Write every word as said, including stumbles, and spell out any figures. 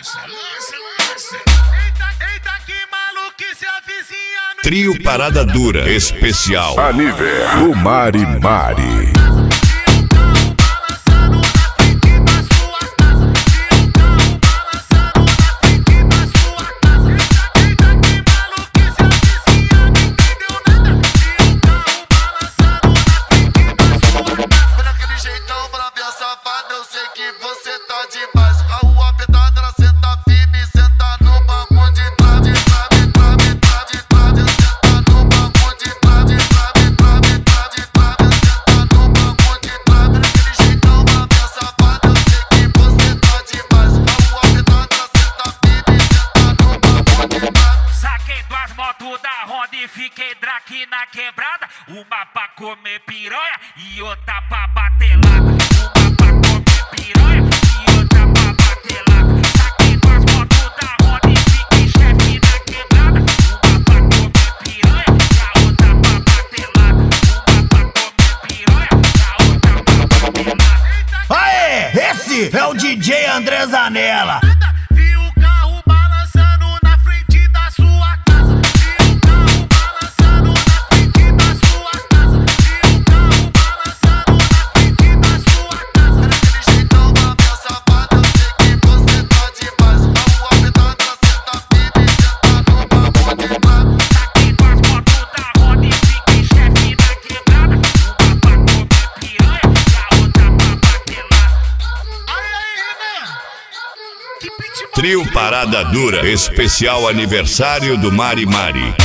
Trio Parada Dura especial Aniversário Mari Mari. Fiquei drake na quebrada, uma pra comer piranha e outra pra bater lata. Uma pra comer piranha e outra pra bater lata. Saquei duas motos da roda e fiquei chefe na quebrada. Uma pra comer piranha e a outra pra bater lata. Uma pra comer piranha e a outra pra bater lata. Aê, esse é o D J André Zanella. Trio Parada Dura especial aniversário do Mari Mari.